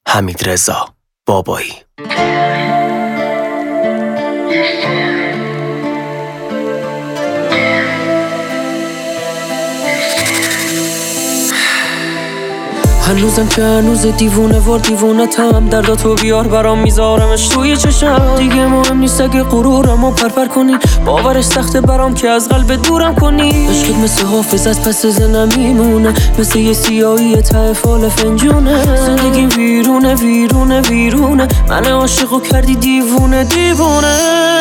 حمیدرضا بابایی. هنوزم که هنوز دیوونه وار دیوونتم، درداتو بیار برام میذارمش توی چشم. دیگه مهم نیست اگه غرورمو پرپر کنی، باورش سخته برام که از قلب دورم کنی. عشقت مثل حافظ از پس زنم میمونه، مثل یه سیاهی ته فال فنجونه. زندگی ویرونه ویرونه ویرونه، من عاشقو کردی دیوونه دیوونه.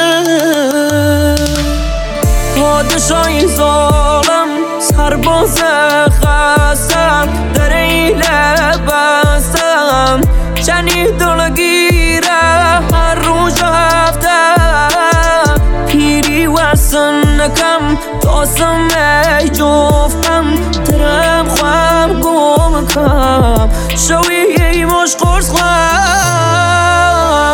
پادشاهی ظالم سرباز خستم، در این لبستم چنین دلگیره هر روز هفتم. پیری واسن نکم تاسم ای جفتم، درم خوام گم کم شوی مش قرص خوام.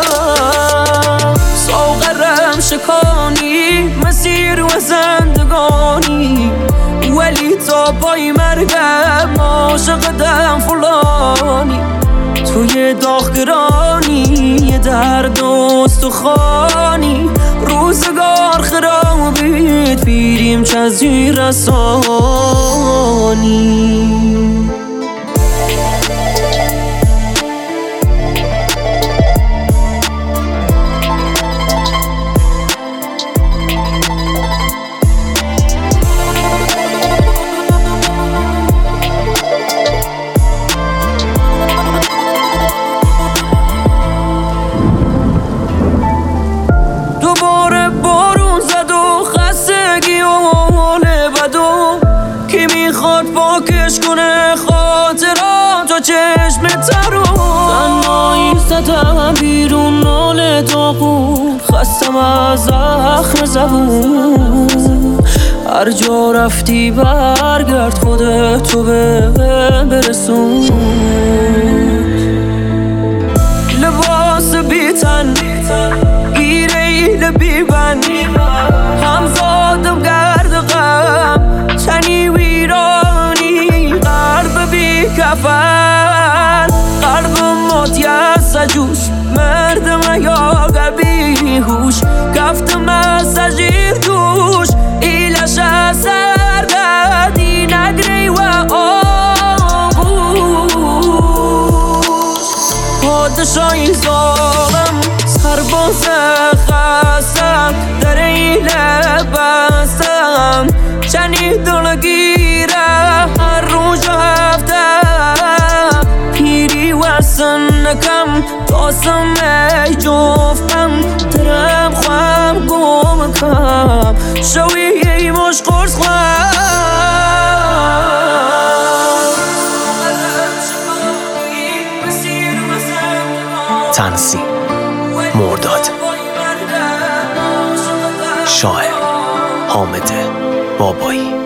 ساغرم شکانی مسیر و زندگانی، ولی تا پای مرگم عاشقتم فلانی. توی داغگرانی یه درد و استخوانی، روزگار خرابید پیریم چزی رسانی. دوباره بارون زد و خستگی و حال بدو، کی میخواد پاکش کنه خاطرات و چشم ترو. تنهایی زدم بیرون ناله داغون، خستم از زخم زبون. هر جا رفتی برگرد خودتو برسون. لباس بیتن گیره بیبند، همزادم گرد غم چنی ویرانی. قلب بی کفن قلب موتی از سجوش، مردم یا گبی هوش کفتم از سجیر دوش. ایلش از سردردی نگری و آغوش. پادشاهی ظالم سرباز خستم، در این لبستم چنین دلگیره هر روز هفتم. پیری واسن نکم تاسم ای جفتم، درم خوام گم کم شوی مش قرص خوام. تنظیم مرداد، شاعر حامد بابایی.